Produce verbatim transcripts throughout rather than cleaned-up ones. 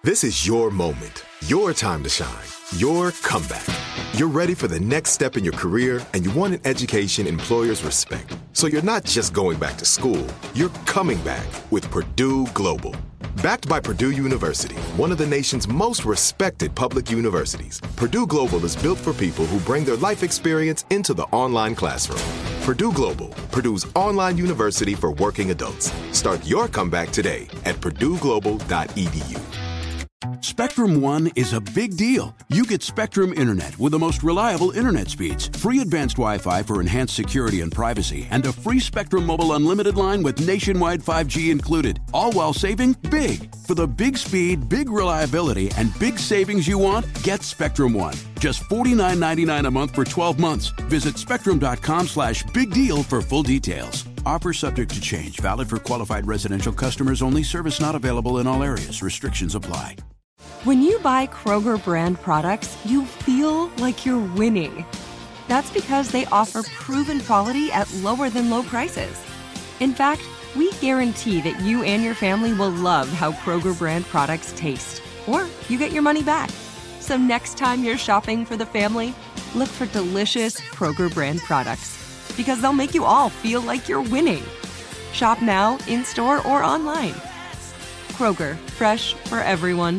This is your moment, your time to shine, your comeback. You're ready for the next step in your career, and you want an education employers respect. So you're not just going back to school, you're coming back with Purdue Global. Backed by Purdue University, one of the nation's most respected public universities, Purdue Global is built for people who bring their life experience into the online classroom. Purdue Global, Purdue's online university for working adults. Start your comeback today at purdue global dot e d u. Spectrum One is a big deal. You get Spectrum Internet with the most reliable internet speeds, free advanced Wi-Fi for enhanced security and privacy, and a free Spectrum Mobile Unlimited line with nationwide five G included, all while saving big. For the big speed, big reliability, and big savings you want, get Spectrum One. Just forty-nine ninety-nine a month for twelve months. Visit spectrum.com slash big deal for full details. Offer subject to change. Valid for qualified residential customers only. Service not available in all areas. Restrictions apply. When you buy Kroger brand products, you feel like you're winning. That's because they offer proven quality at lower than low prices. In fact, we guarantee that you and your family will love how Kroger brand products taste, or you get your money back. So next time you're shopping for the family, look for delicious Kroger brand products, because they'll make you all feel like you're winning. Shop now, in-store, or online. Kroger, fresh for everyone.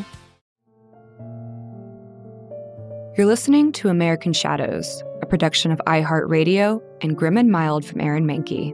You're listening to American Shadows, a production of iHeartRadio and Grim and Mild from Aaron Mahnke.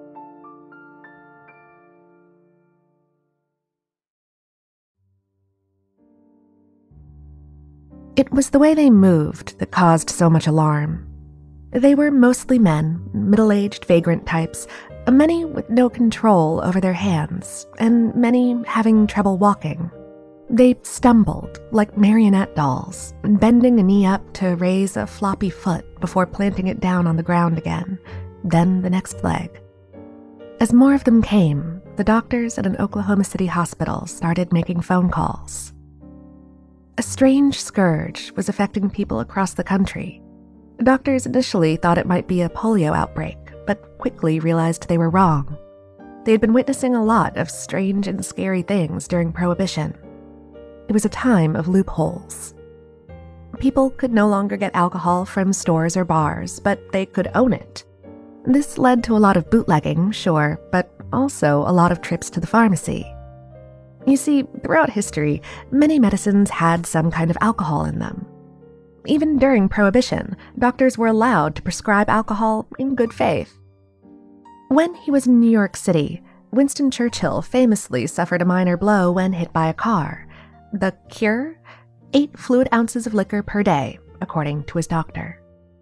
It was the way they moved that caused so much alarm. They were mostly men, middle-aged vagrant types, many with no control over their hands, and many having trouble walking. They stumbled like marionette dolls, bending a knee up to raise a floppy foot before planting it down on the ground again, then the next leg. As more of them came, the doctors at an Oklahoma City hospital started making phone calls. A strange scourge was affecting people across the country. Doctors initially thought it might be a polio outbreak, but quickly realized they were wrong. They had been witnessing a lot of strange and scary things during Prohibition. It was a time of loopholes. People could no longer get alcohol from stores or bars, but they could own it. This led to a lot of bootlegging, sure, but also a lot of trips to the pharmacy. You see, throughout history, many medicines had some kind of alcohol in them. Even during Prohibition, doctors were allowed to prescribe alcohol in good faith. When he was in New York City, Winston Churchill famously suffered a minor blow when hit by a car. The cure? Eight fluid ounces of liquor per day, according to his doctor.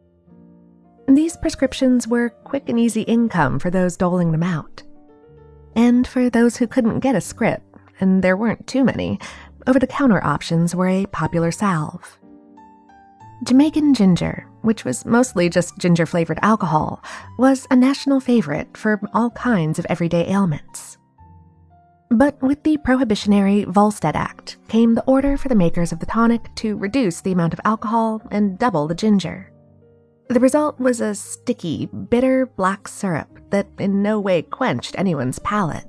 These prescriptions were quick and easy income for those doling them out. And for those who couldn't get a script, and there weren't too many, over-the-counter options were a popular salve. Jamaican ginger, which was mostly just ginger-flavored alcohol, was a national favorite for all kinds of everyday ailments. But with the prohibitionary Volstead Act came the order for the makers of the tonic to reduce the amount of alcohol and double the ginger. The result was a sticky, bitter black syrup that in no way quenched anyone's palate.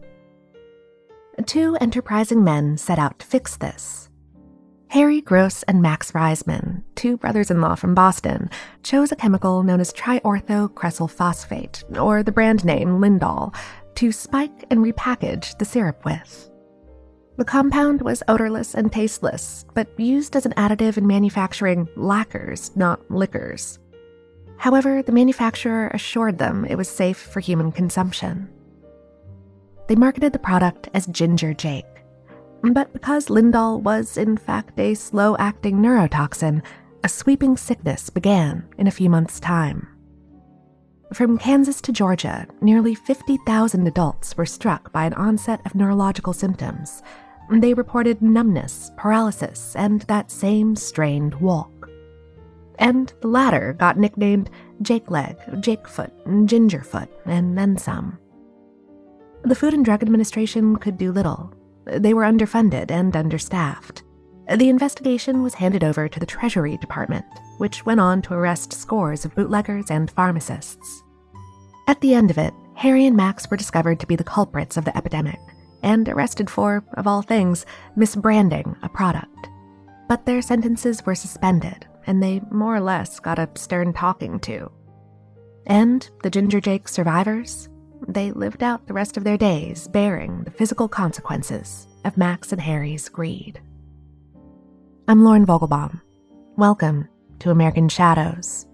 Two enterprising men set out to fix this. Harry Gross and Max Reisman, two brothers-in-law from Boston, chose a chemical known as triorthocressyl phosphate, or the brand name Lindol, to spike and repackage the syrup with. The compound was odorless and tasteless, but used as an additive in manufacturing lacquers, not liquors. However, the manufacturer assured them it was safe for human consumption. They marketed the product as Ginger Jake. But because Lindol was, in fact, a slow-acting neurotoxin, a sweeping sickness began in a few months' time. From Kansas to Georgia, nearly fifty thousand adults were struck by an onset of neurological symptoms. They reported numbness, paralysis, and that same strained walk. And the latter got nicknamed Jake Leg, Jake Foot, Gingerfoot, and then some. The Food and Drug Administration could do little. They were underfunded and understaffed. The investigation was handed over to the Treasury Department, which went on to arrest scores of bootleggers and pharmacists. At the end of it, Harry and Max were discovered to be the culprits of the epidemic, and arrested for, of all things, misbranding a product. But their sentences were suspended, and they more or less got a stern talking to. And the Ginger Jake survivors? They lived out the rest of their days bearing the physical consequences of Max and Harry's greed. I'm Lauren Vogelbaum. Welcome to American Shadows.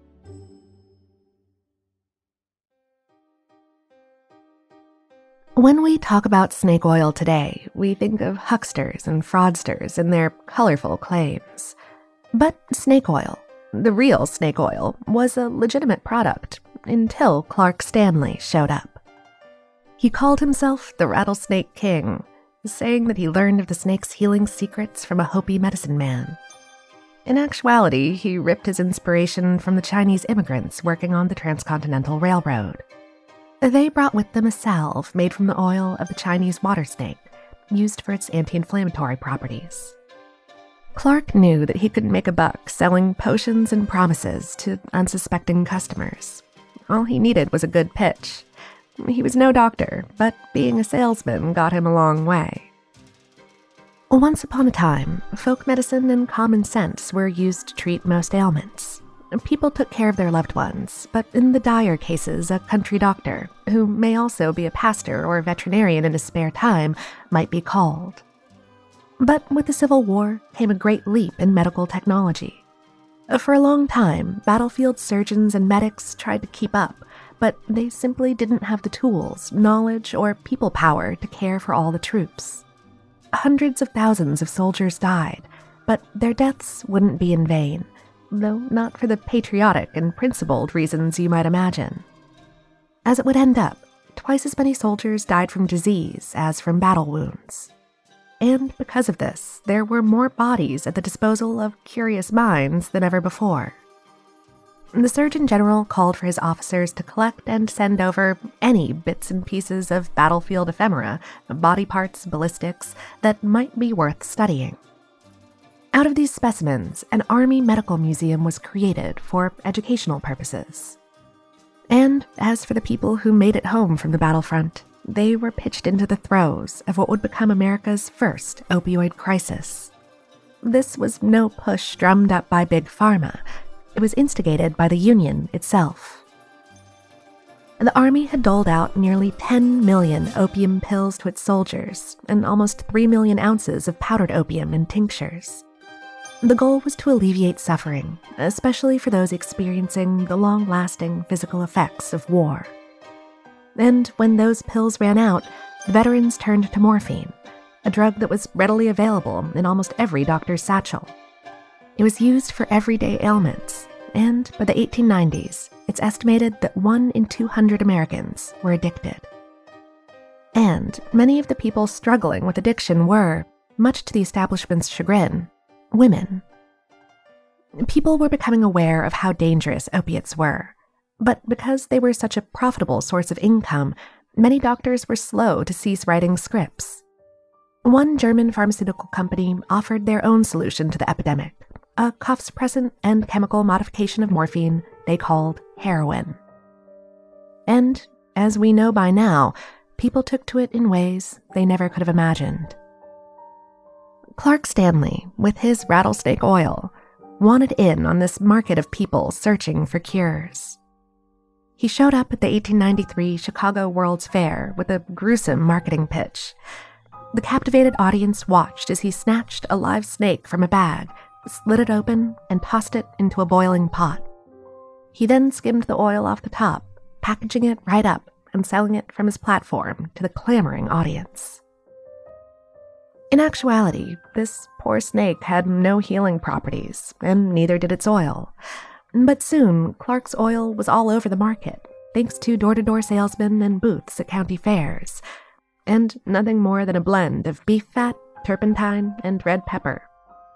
When we talk about snake oil today, we think of hucksters and fraudsters and their colorful claims. But snake oil, the real snake oil, was a legitimate product until Clark Stanley showed up. He called himself the Rattlesnake King, saying that he learned of the snake's healing secrets from a Hopi medicine man. In actuality, he ripped his inspiration from the Chinese immigrants working on the Transcontinental Railroad. They brought with them a salve made from the oil of the Chinese water snake, used for its anti-inflammatory properties. Clark knew that he could make a buck selling potions and promises to unsuspecting customers. All he needed was a good pitch. He was no doctor, but being a salesman got him a long way. Once upon a time, folk medicine and common sense were used to treat most ailments. People took care of their loved ones, but in the dire cases, a country doctor, who may also be a pastor or a veterinarian in his spare time, might be called. But with the Civil War came a great leap in medical technology. For a long time, battlefield surgeons and medics tried to keep up, but they simply didn't have the tools, knowledge, or people power to care for all the troops. Hundreds of thousands of soldiers died, but their deaths wouldn't be in vain, though not for the patriotic and principled reasons you might imagine. As it would end up, twice as many soldiers died from disease as from battle wounds. And because of this, there were more bodies at the disposal of curious minds than ever before. The Surgeon General called for his officers to collect and send over any bits and pieces of battlefield ephemera, body parts, ballistics, that might be worth studying. Out of these specimens, an Army Medical Museum was created for educational purposes. And as for the people who made it home from the battlefront, they were pitched into the throes of what would become America's first opioid crisis. This was no push drummed up by Big Pharma. It was instigated by the Union itself. The Army had doled out nearly ten million opium pills to its soldiers and almost three million ounces of powdered opium in tinctures. The goal was to alleviate suffering, especially for those experiencing the long-lasting physical effects of war. And when those pills ran out, the veterans turned to morphine, a drug that was readily available in almost every doctor's satchel. It was used for everyday ailments, and by the eighteen nineties, it's estimated that one in two hundred Americans were addicted. And many of the people struggling with addiction were, much to the establishment's chagrin, women. People were becoming aware of how dangerous opiates were, but because they were such a profitable source of income, many doctors were slow to cease writing scripts. One German pharmaceutical company offered their own solution to the epidemic, a cough suppressant and chemical modification of morphine they called heroin. And, as we know by now, people took to it in ways they never could have imagined. Clark Stanley, with his rattlesnake oil, wanted in on this market of people searching for cures. He showed up at the eighteen ninety-three Chicago World's Fair with a gruesome marketing pitch. The captivated audience watched as he snatched a live snake from a bag, slit it open, and tossed it into a boiling pot. He then skimmed the oil off the top, packaging it right up and selling it from his platform to the clamoring audience. In actuality, this poor snake had no healing properties, and neither did its oil. But soon, Clark's oil was all over the market, thanks to door-to-door salesmen and booths at county fairs, and nothing more than a blend of beef fat, turpentine, and red pepper.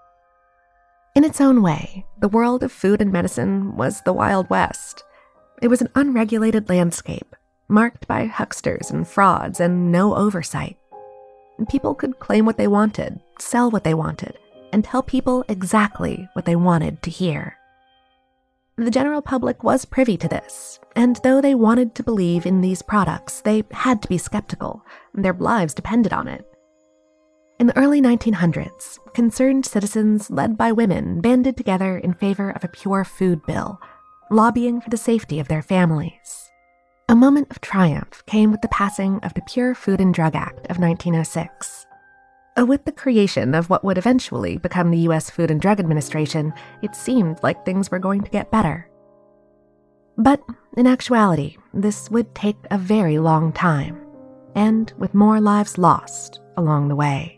In its own way, the world of food and medicine was the Wild West. It was an unregulated landscape, marked by hucksters and frauds and no oversight. People could claim what they wanted, sell what they wanted, and tell people exactly what they wanted to hear. The general public was privy to this, and though they wanted to believe in these products, they had to be skeptical. Their lives depended on it. In the early nineteen hundreds, concerned citizens led by women banded together in favor of a pure food bill, lobbying for the safety of their families. A moment of triumph came with the passing of the Pure Food and Drug Act of nineteen oh six. With the creation of what would eventually become the U S Food and Drug Administration, it seemed like things were going to get better. But in actuality, this would take a very long time, and with more lives lost along the way.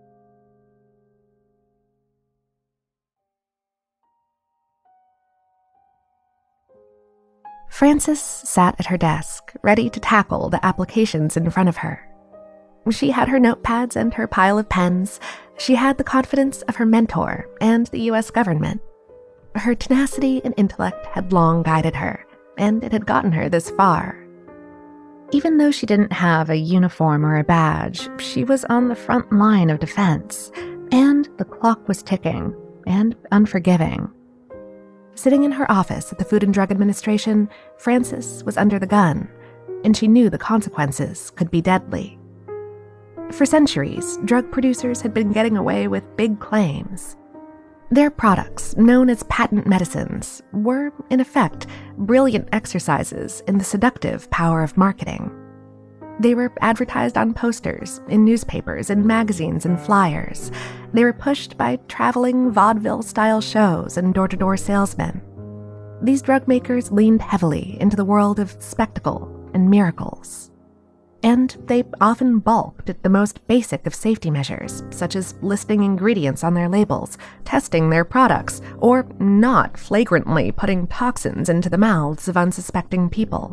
Frances sat at her desk, ready to tackle the applications in front of her. She had her notepads and her pile of pens. She had the confidence of her mentor and the U S government. Her tenacity and intellect had long guided her, and it had gotten her this far. Even though she didn't have a uniform or a badge, she was on the front line of defense, and the clock was ticking and unforgiving. Sitting in her office at the Food and Drug Administration, Frances was under the gun, and she knew the consequences could be deadly. For centuries, drug producers had been getting away with big claims. Their products, known as patent medicines, were, in effect, brilliant exercises in the seductive power of marketing. They were advertised on posters, in newspapers, in magazines, and flyers. They were pushed by traveling vaudeville-style shows and door-to-door salesmen. These drug makers leaned heavily into the world of spectacle and miracles. And they often balked at the most basic of safety measures, such as listing ingredients on their labels, testing their products, or not flagrantly putting toxins into the mouths of unsuspecting people.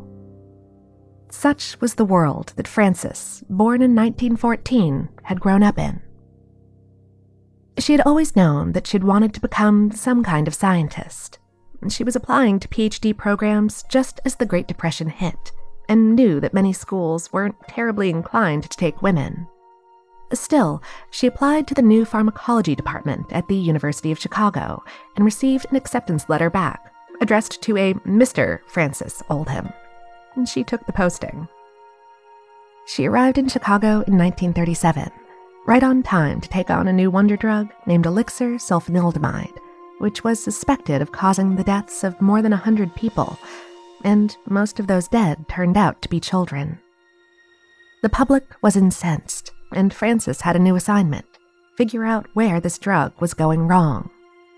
Such was the world that Frances, born in nineteen fourteen, had grown up in. She had always known that she'd wanted to become some kind of scientist. She was applying to P H D programs just as the Great Depression hit, and knew that many schools weren't terribly inclined to take women. Still, she applied to the new pharmacology department at the University of Chicago and received an acceptance letter back, addressed to a Mister Frances Oldham. And she took the posting. She arrived in Chicago in nineteen thirty-seven, right on time to take on a new wonder drug named elixir sulfanilamide, which was suspected of causing the deaths of more than a hundred people, and most of those dead turned out to be children. The public was incensed, and Frances had a new assignment: figure out where this drug was going wrong.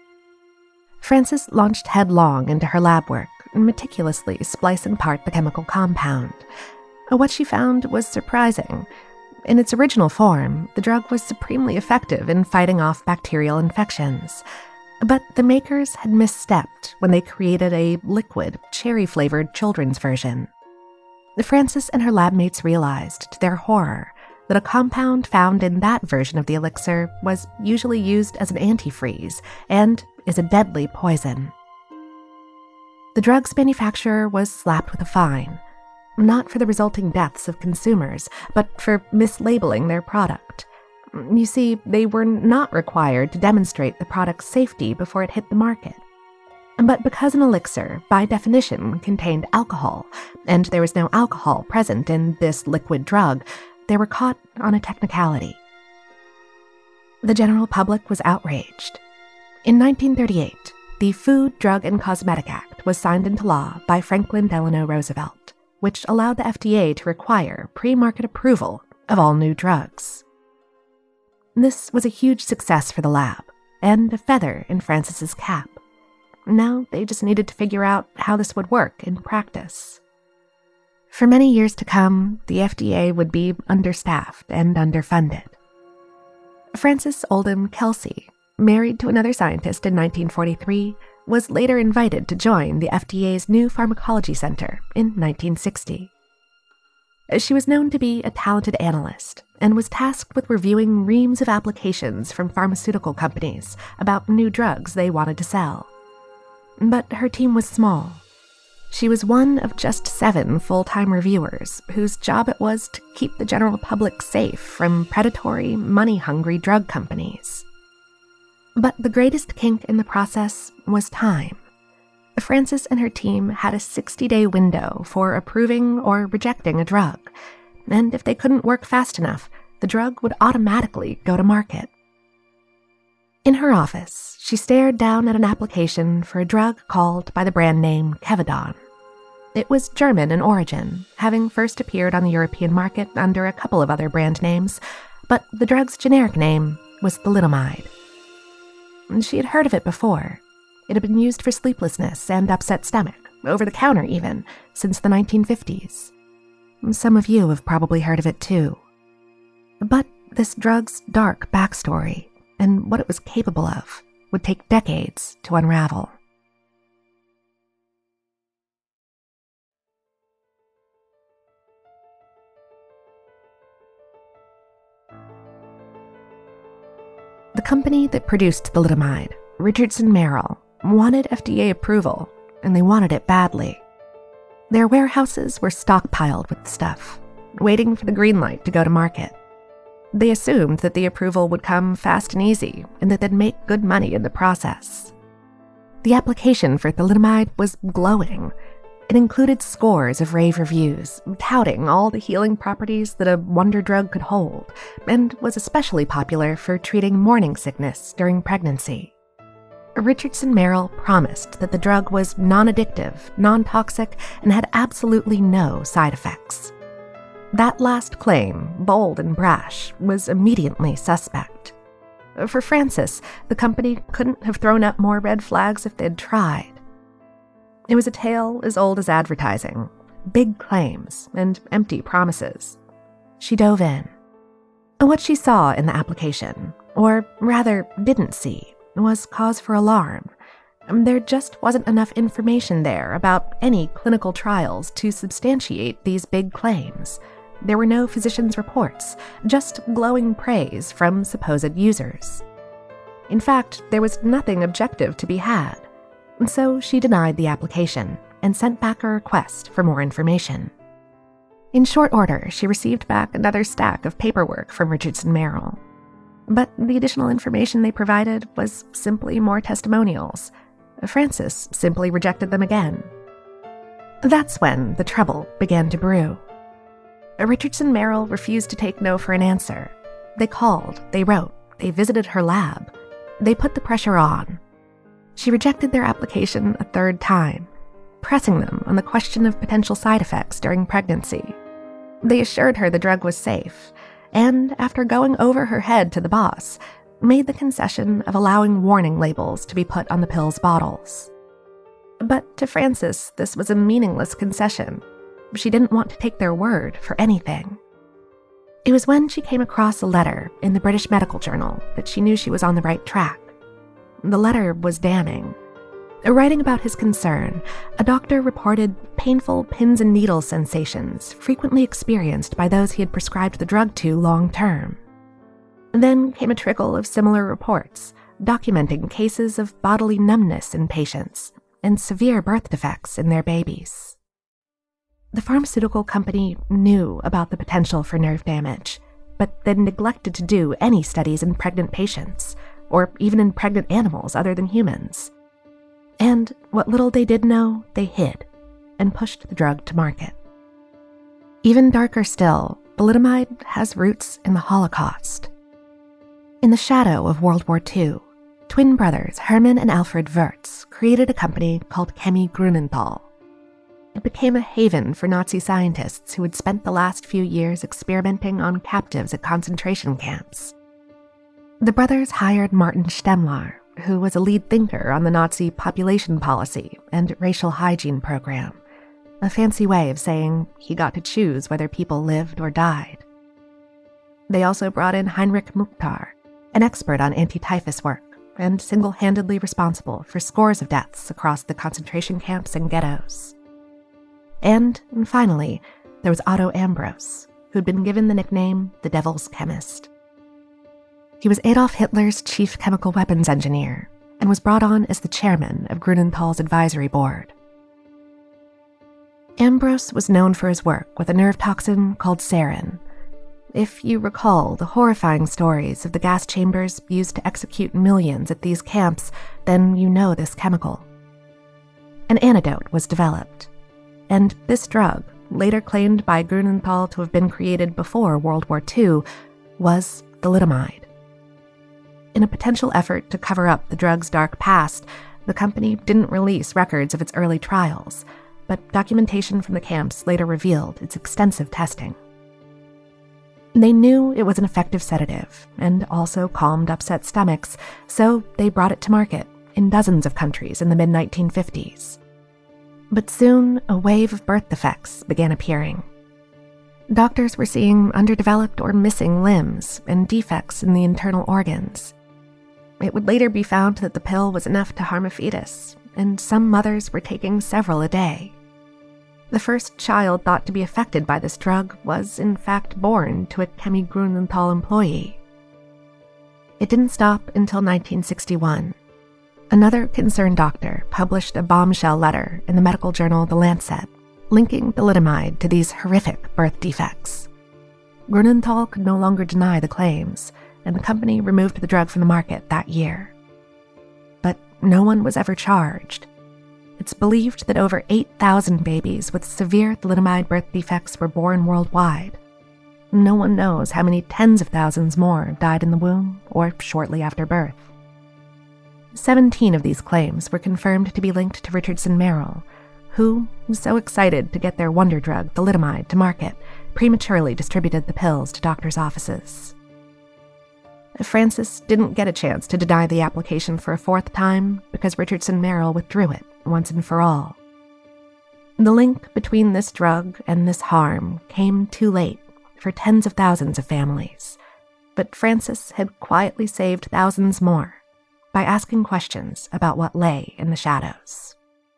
Frances launched headlong into her lab work, meticulously splicing apart the chemical compound. What she found was surprising. In its original form, the drug was supremely effective in fighting off bacterial infections. But the makers had misstepped when they created a liquid, cherry-flavored children's version. Frances and her lab mates realized, to their horror, that a compound found in that version of the elixir was usually used as an antifreeze and is a deadly poison. The drug's manufacturer was slapped with a fine, not for the resulting deaths of consumers, but for mislabeling their product. You see, they were not required to demonstrate the product's safety before it hit the market. But because an elixir, by definition, contained alcohol, and there was no alcohol present in this liquid drug, they were caught on a technicality. The general public was outraged. In nineteen thirty-eight, the Food, Drug, and Cosmetic Act was signed into law by Franklin Delano Roosevelt, which allowed the F D A to require pre-market approval of all new drugs. This was a huge success for the lab, and a feather in Frances's cap. Now they just needed to figure out how this would work in practice. For many years to come, the F D A would be understaffed and underfunded. Frances Oldham Kelsey, married to another scientist in nineteen forty-three, was later invited to join the F D A's new Pharmacology Center in nineteen sixty. She was known to be a talented analyst and was tasked with reviewing reams of applications from pharmaceutical companies about new drugs they wanted to sell. But her team was small. She was one of just seven full-time reviewers whose job it was to keep the general public safe from predatory, money-hungry drug companies. But the greatest kink in the process was time. Frances and her team had a sixty-day window for approving or rejecting a drug, and if they couldn't work fast enough, the drug would automatically go to market. In her office, she stared down at an application for a drug called by the brand name Kevidon. It was German in origin, having first appeared on the European market under a couple of other brand names, but the drug's generic name was thalidomide. She had heard of it before. It had been used for sleeplessness and upset stomach, over the counter even, since the nineteen fifties. Some of you have probably heard of it too. But this drug's dark backstory, and what it was capable of, would take decades to unravel. The company that produced thalidomide, Richardson Merrill, wanted F D A approval, and they wanted it badly. Their warehouses were stockpiled with the stuff, waiting for the green light to go to market. They assumed that the approval would come fast and easy, and that they'd make good money in the process. The application for thalidomide was glowing. It included scores of rave reviews, touting all the healing properties that a wonder drug could hold, and was especially popular for treating morning sickness during pregnancy. Richardson Merrill promised that the drug was non-addictive, non-toxic, and had absolutely no side effects. That last claim, bold and brash, was immediately suspect. For Frances, the company couldn't have thrown up more red flags if they'd tried. It was a tale as old as advertising, big claims and empty promises. She dove in. What she saw in the application, or rather didn't see, was cause for alarm. There just wasn't enough information there about any clinical trials to substantiate these big claims. There were no physicians' reports, just glowing praise from supposed users. In fact, there was nothing objective to be had. So she denied the application and sent back a request for more information. In short order, she received back another stack of paperwork from Richardson Merrill. But the additional information they provided was simply more testimonials. Frances simply rejected them again. That's when the trouble began to brew. Richardson Merrill refused to take no for an answer. They called, they wrote, they visited her lab. They put the pressure on. She rejected their application a third time, pressing them on the question of potential side effects during pregnancy. They assured her the drug was safe, and after going over her head to the boss, made the concession of allowing warning labels to be put on the pill's bottles. But to Frances, this was a meaningless concession. She didn't want to take their word for anything. It was when she came across a letter in the British Medical Journal that she knew she was on the right track. The letter was damning. Writing about his concern, a doctor reported painful pins and needles sensations frequently experienced by those he had prescribed the drug to long-term. Then came a trickle of similar reports, documenting cases of bodily numbness in patients and severe birth defects in their babies. The pharmaceutical company knew about the potential for nerve damage, but then neglected to do any studies in pregnant patients, or even in pregnant animals other than humans. And what little they did know, they hid, and pushed the drug to market. Even darker still, thalidomide has roots in the Holocaust. In the shadow of World War Two, twin brothers Hermann and Alfred Wurtz created a company called Chemie Grünenthal. It became a haven for Nazi scientists who had spent the last few years experimenting on captives at concentration camps. The brothers hired Martin Stemmler, who was a lead thinker on the Nazi population policy and racial hygiene program, a fancy way of saying he got to choose whether people lived or died. They also brought in Heinrich Mukhtar, an expert on anti-typhus work and single-handedly responsible for scores of deaths across the concentration camps and ghettos. And, finally, there was Otto Ambros, who'd been given the nickname the Devil's Chemist. He was Adolf Hitler's chief chemical weapons engineer and was brought on as the chairman of Grünenthal's advisory board. Ambros was known for his work with a nerve toxin called sarin. If you recall the horrifying stories of the gas chambers used to execute millions at these camps, then you know this chemical. an antidote was developed. And this drug, later claimed by Grunenthal to have been created before World War Two, was thalidomide. In a potential effort to cover up the drug's dark past, the company didn't release records of its early trials, but documentation from the camps later revealed its extensive testing. They knew it was an effective sedative and also calmed upset stomachs, so they brought it to market in dozens of countries in the mid nineteen fifties. But soon, a wave of birth defects began appearing. Doctors were seeing underdeveloped or missing limbs and defects in the internal organs. It would later be found that the pill was enough to harm a fetus, and some mothers were taking several a day. The first child thought to be affected by this drug was, in fact, born to a Chemie Grunenthal employee. It didn't stop until nineteen sixty-one. Another concerned doctor published a bombshell letter in the medical journal The Lancet, linking thalidomide to these horrific birth defects. Grunenthal could no longer deny the claims, and the company removed the drug from the market that year. But no one was ever charged. It's believed that over eight thousand babies with severe thalidomide birth defects were born worldwide. No one knows how many tens of thousands more died in the womb or shortly after birth. Seventeen of these claims were confirmed to be linked to Richardson Merrill, who, so excited to get their wonder drug, thalidomide, to market, prematurely distributed the pills to doctors' offices. Francis didn't get a chance to deny the application for a fourth time because Richardson Merrill withdrew it once and for all. The link between this drug and this harm came too late for tens of thousands of families, but Francis had quietly saved thousands more by asking questions about what lay in the shadows.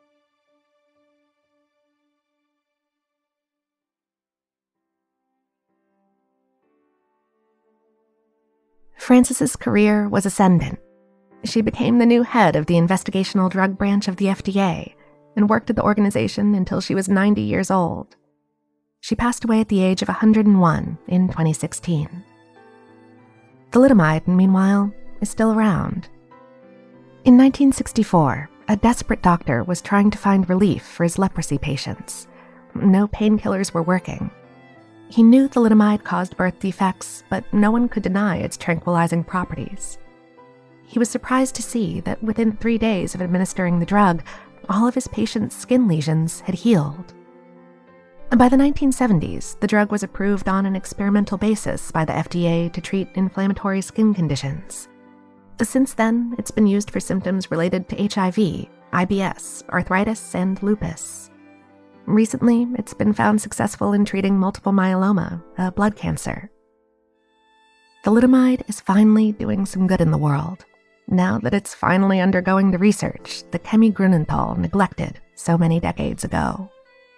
Francis's career was ascendant. She became the new head of the investigational drug branch of the F D A and worked at the organization until she was ninety years old. She passed away at the age of one hundred one in twenty sixteen. Thalidomide, meanwhile, is still around. In nineteen sixty-four, a desperate doctor was trying to find relief for his leprosy patients. No painkillers were working. He knew thalidomide caused birth defects, but no one could deny its tranquilizing properties. He was surprised to see that within three days of administering the drug, all of his patients' skin lesions had healed. By the nineteen seventies, the drug was approved on an experimental basis by the F D A to treat inflammatory skin conditions. Since then, it's been used for symptoms related to H I V, I B S, arthritis, and lupus. Recently, it's been found successful in treating multiple myeloma, a blood cancer. Thalidomide is finally doing some good in the world, now that it's finally undergoing the research that Chemie Grunenthal neglected so many decades ago.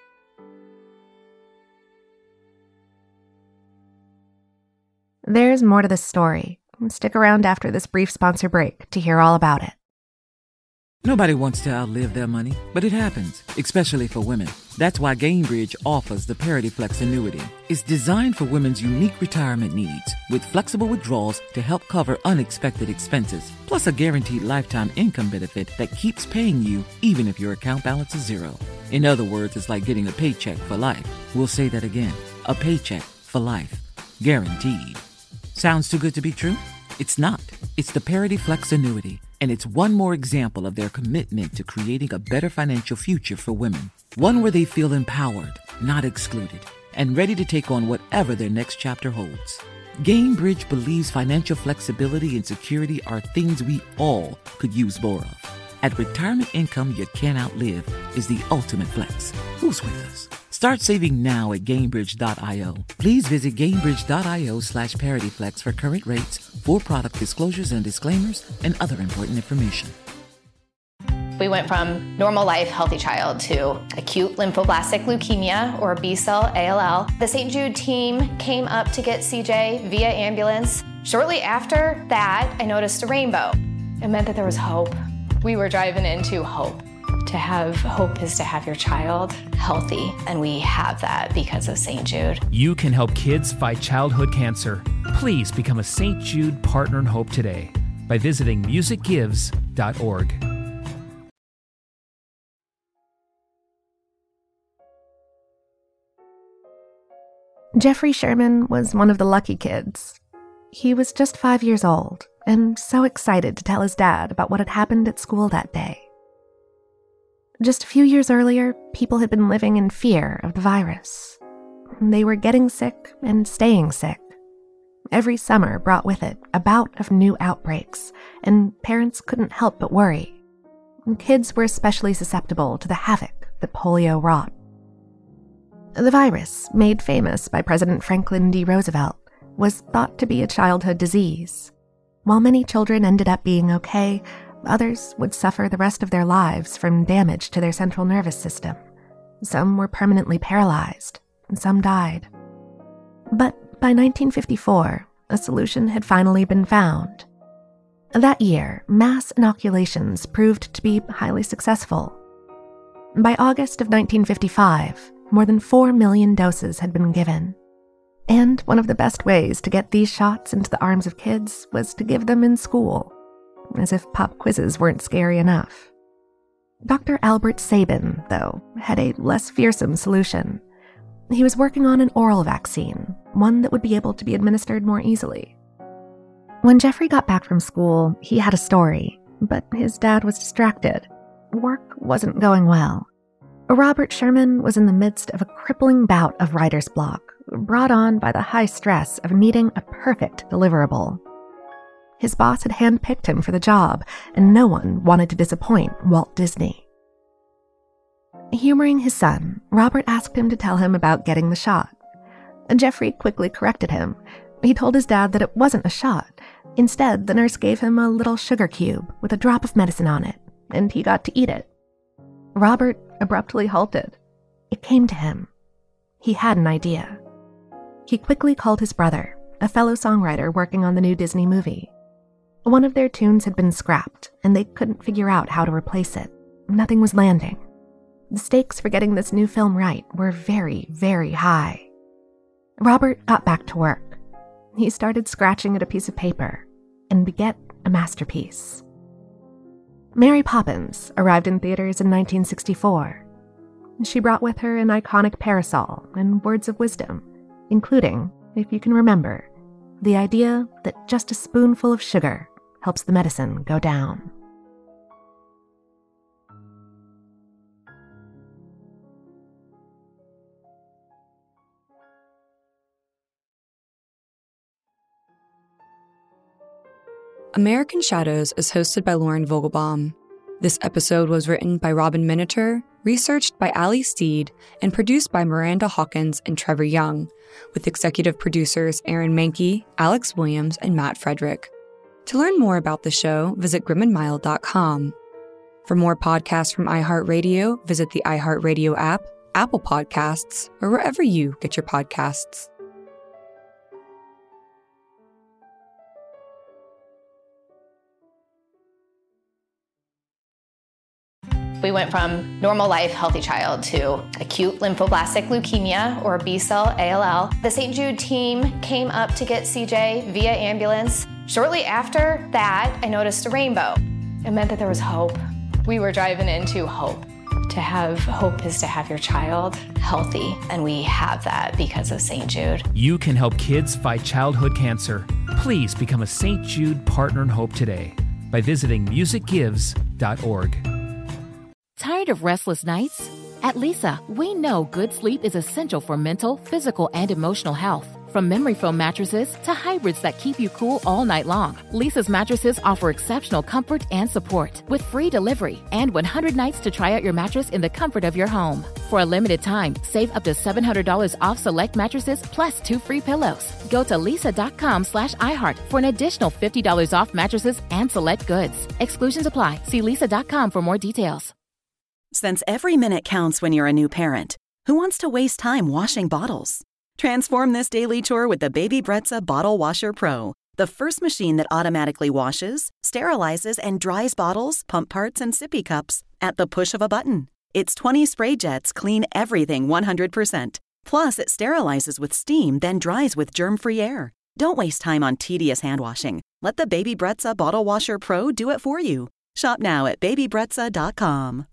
There's more to this story. Stick around after this brief sponsor break to hear all about it. Nobody wants to outlive their money, but it happens, especially for women. That's why Gainbridge offers the Parity Flex annuity. It's designed for women's unique retirement needs, with flexible withdrawals to help cover unexpected expenses, plus a guaranteed lifetime income benefit that keeps paying you even if your account balance is zero. In other words, it's like getting a paycheck for life. We'll say that again. A paycheck for life. Guaranteed. Sounds too good to be true? It's not. It's the Parity Flex annuity, and it's one more example of their commitment to creating a better financial future for women. One where they feel empowered, not excluded, and ready to take on whatever their next chapter holds. Gainbridge believes financial flexibility and security are things we all could use more of. At retirement income you can't outlive is the ultimate flex. Who's with us? Start saving now at Gainbridge dot io. Please visit Gainbridge dot io slash ParityFlex for current rates, for product disclosures and disclaimers, and other important information. We went from normal life, healthy child to acute lymphoblastic leukemia, or B-cell A L L. The Saint Jude team came up to get C J via ambulance. Shortly after that, I noticed a rainbow. It meant that there was hope. We were driving into hope. To have hope is to have your child healthy, and we have that because of Saint Jude. You can help kids fight childhood cancer. Please become a Saint Jude Partner in Hope today by visiting music gives dot org. Jeffrey Sherman was one of the lucky kids. He was just five years old and so excited to tell his dad about what had happened at school that day. Just a few years earlier, people had been living in fear of the virus. They were getting sick and staying sick. Every summer brought with it a bout of new outbreaks, and parents couldn't help but worry. Kids were especially susceptible to the havoc that polio wrought. The virus, made famous by President Franklin D. Roosevelt, was thought to be a childhood disease. While many children ended up being okay, others would suffer the rest of their lives from damage to their central nervous system. Some were permanently paralyzed, and some died. But by nineteen fifty-four, a solution had finally been found. That year, mass inoculations proved to be highly successful. By August of nineteen fifty-five, more than four million doses had been given. And one of the best ways to get these shots into the arms of kids was to give them in school, as if pop quizzes weren't scary enough. Doctor Albert Sabin, though, had a less fearsome solution. He was working on an oral vaccine, one that would be able to be administered more easily. When Jeffrey got back from school, he had a story, but his dad was distracted. Work wasn't going well. Robert Sherman was in the midst of a crippling bout of writer's block, brought on by the high stress of needing a perfect deliverable. His boss had handpicked him for the job, and no one wanted to disappoint Walt Disney. Humoring his son, Robert asked him to tell him about getting the shot. Jeffrey quickly corrected him. He told his dad that it wasn't a shot. Instead, the nurse gave him a little sugar cube with a drop of medicine on it, and he got to eat it. Robert abruptly halted. It came to him. He had an idea. He quickly called his brother, a fellow songwriter working on the new Disney movie. One of their tunes had been scrapped, and they couldn't figure out how to replace it. Nothing was landing. The stakes for getting this new film right were very, very high. Robert got back to work. He started scratching at a piece of paper and beget a masterpiece. Mary Poppins arrived in theaters in nineteen sixty-four. She brought with her an iconic parasol and words of wisdom, including, if you can remember, the idea that just a spoonful of sugar helps the medicine go down. American Shadows is hosted by Lauren Vogelbaum. This episode was written by Robin Miniter, researched by Ali Steed, and produced by Miranda Hawkins and Trevor Young, with executive producers Aaron Mankey, Alex Williams, and Matt Frederick. To learn more about the show, visit grim and mild dot com. For more podcasts from iHeartRadio, visit the iHeartRadio app, Apple Podcasts, or wherever you get your podcasts. We went from normal life, healthy child to acute lymphoblastic leukemia, or B-cell A L L. The Saint Jude team came up to get C J via ambulance. Shortly after that, I noticed a rainbow. It meant that there was hope. We were driving into hope. To have hope is to have your child healthy, and we have that because of Saint Jude. You can help kids fight childhood cancer. Please become a Saint Jude Partner in Hope today by visiting music gives dot org. Tired of restless nights? At Leesa, we know good sleep is essential for mental, physical, and emotional health. From memory foam mattresses to hybrids that keep you cool all night long, Leesa's mattresses offer exceptional comfort and support with free delivery and one hundred nights to try out your mattress in the comfort of your home. For a limited time, save up to seven hundred dollars off select mattresses plus two free pillows. Go to leesa.com slash iHeart for an additional fifty dollars off mattresses and select goods. Exclusions apply. See leesa dot com for more details. Since every minute counts when you're a new parent, who wants to waste time washing bottles? Transform this daily chore with the Baby Brezza Bottle Washer Pro, the first machine that automatically washes, sterilizes, and dries bottles, pump parts, and sippy cups at the push of a button. Its twenty spray jets clean everything one hundred percent. Plus, it sterilizes with steam, then dries with germ-free air. Don't waste time on tedious hand washing. Let the Baby Brezza Bottle Washer Pro do it for you. Shop now at baby brezza dot com.